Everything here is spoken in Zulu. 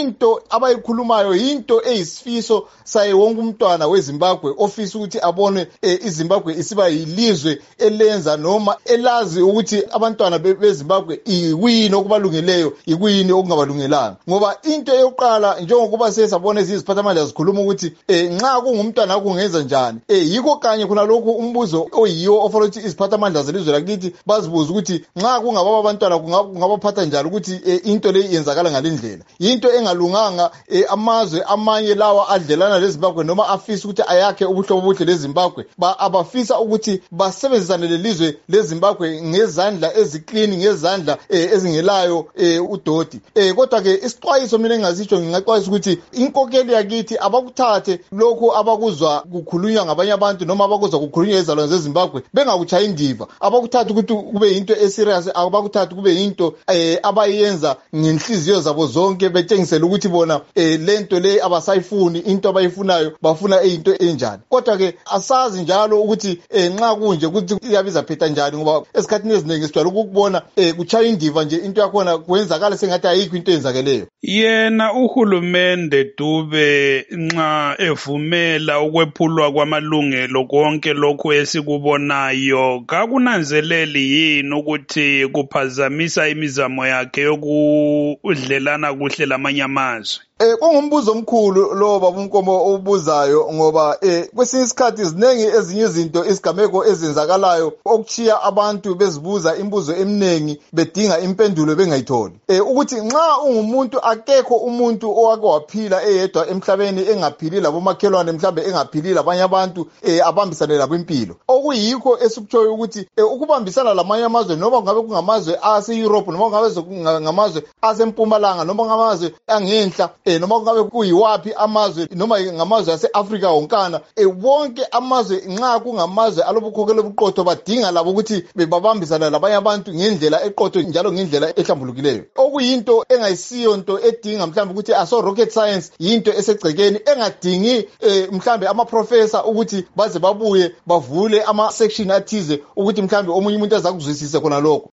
into abayikhulumayo into eyisifiso saye wonke umntwana weZimbabwe ofisa ukuthi abone iZimbabwe isiba yilizwe elenza noma elazi ukuthi abantwana beZimbabwe ikuyini okubalungeleyo ikuyini okungabalungelanga. Ngoba into yokuqala njengokuba sesabona iziphathamandla zikhuluma ukuthi nxa kungumntwana kungenza njani, yiko kanye khona lokhu umbuzo oyiwo ofanele ukuthi iziphathamandla zelizwe lakithi bazibuza ukuthi nxa kungaba abantwana kungabaphatha njani ukuthi into le yenzakala ngalendlela. Into engalunganga amazwe amanye lawa adlelana leZimbabwe noma afisa ukuthi ayakhe ubuhlobo obuhle leZimbabwe abafisa ukuthi basebenzisane lelizwe leZimbabwe ngezandla eziclean ngezandla ezingelayo udoti. Kodwa ke isixwayiso mina engazitsho ngingaxwayisa ukuthi inkokeli yakithi abakuthathe lokho abakuzwa kukhulunywa ngabanye abantu noma abakuzwa kukhulunywa ezalwane zeZimbabwe bengakuchaya indiva, abakuthatha ukuthi kube into eserious, abakuthatha kube into abayenza ngenhliziyo zabo zonke betshengisela ukuthi bona lento le abasayifuni, into abayifunayo bafuna into enjani. Kodwa ke asazi njalo ukuthi nxa kunje ukuthi iyabiza phetha njani, ngoba esikhathini eziningi sijwayele ukubona kuchaya indiva nje into yakhona kwenzakala sengathi ayikho into eyenzakeleyo. Yena uhulumende Dube nxa evumela ukwephulwa kwamalungelo konke lokhu esikubonayo, kakunanzeleli yini ukuthi kuphazamisa imizamo yakhe yokudlelana kuhle lamanye amazwe? Kungumbuzo omkhulu lo baba uNkomo obuzayo, ngoba kwesinye isikhathi izinengi ezinye izinto isigameko ezenzakalayo okuchiya abantu bezibuza imibuzo eminingi bedinga impendulo bengayitholi. Ukuthi nxa ungumuntu akekho umuntu owake waphila eyedwa emhlabeni engaphili labomakhelwane mhlambe engaphili labanye abantu abambisane labo impilo. Okuyikho esikutshoyo ukuthi ukubambisana lamanye amazwe noma kungabe kungamazwe ase-Europe noma kungabe ngamazwe asempumalanga noma ngamazwe angenhla noma kungabe kuyiwapi amazwe noma ngamazwe ase-Afrika wonkana, wonke amazwe nxa kungamazwe alobukhokhelo obuqotho badinga labo ukuthi babambisana labanye abantu ngendlela eqotho njalo ngendlela ehlambulukileyo. Okuyinto engayisiyo into edinga mhlawumbe ukuthi aso rocket science, yinto esegcekeni engadingi mhlawumbe amaprofessor ukuthi baze babuye bavule ama-section athize ukuthi mhlawumbe omunye umuntu azakuzwisise khona lokho.